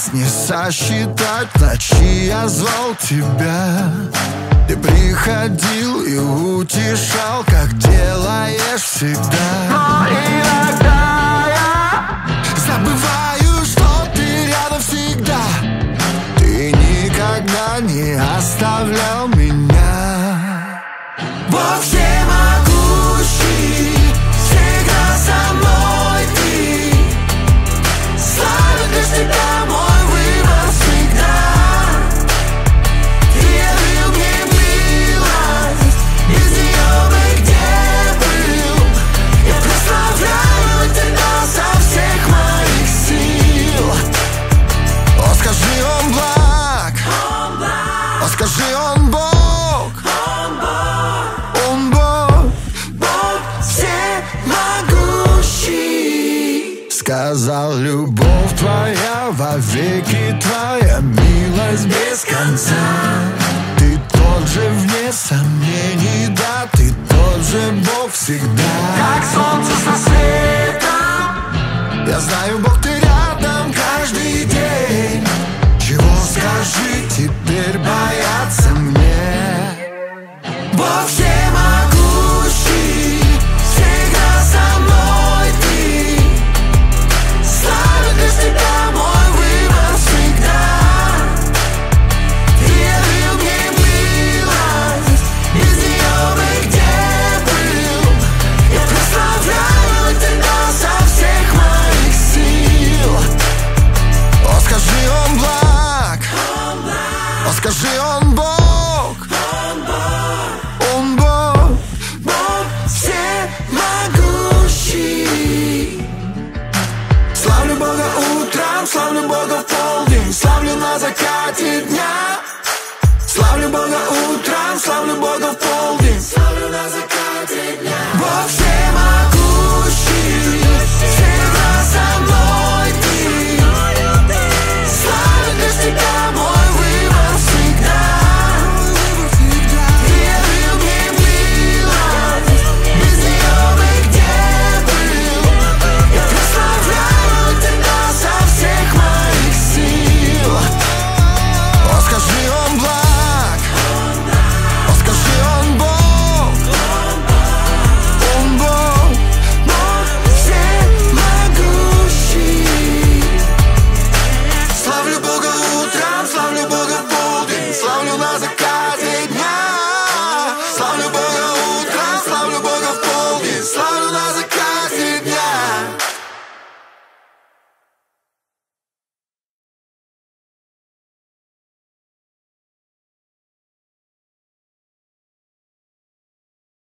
раз не сосчитать. В ночи я звал тебя, ты приходил и утешал, как делаешь всегда. Но иногда я забываю, что ты рядом всегда. Ты никогда не оставлял меня. Бог всемогущий, всегда со мной ты. Славен лишь тебя мой выбор всегда. Ты явил мне милость, без нее бы где был. Я прославляю тебя со всех моих сил. О, скажи, он благ, о, скажи, он Бог. Сказал, любовь твоя вовеки твоя, милость без конца. Ты тот же вне сомнений, да, ты тот же Бог всегда. Как солнце со светом, я знаю, Бог, ты рядом каждый день. Чего скажи теперь бояться мне? Бог всемогущий, всегда со мной ты. Славен лишь тебя мой выбор всегда. Ты явил мне милость, без нее бы где был. Я прославляю тебя со всех моих сил. О, скажи, он благ, о, скажи, он Бог.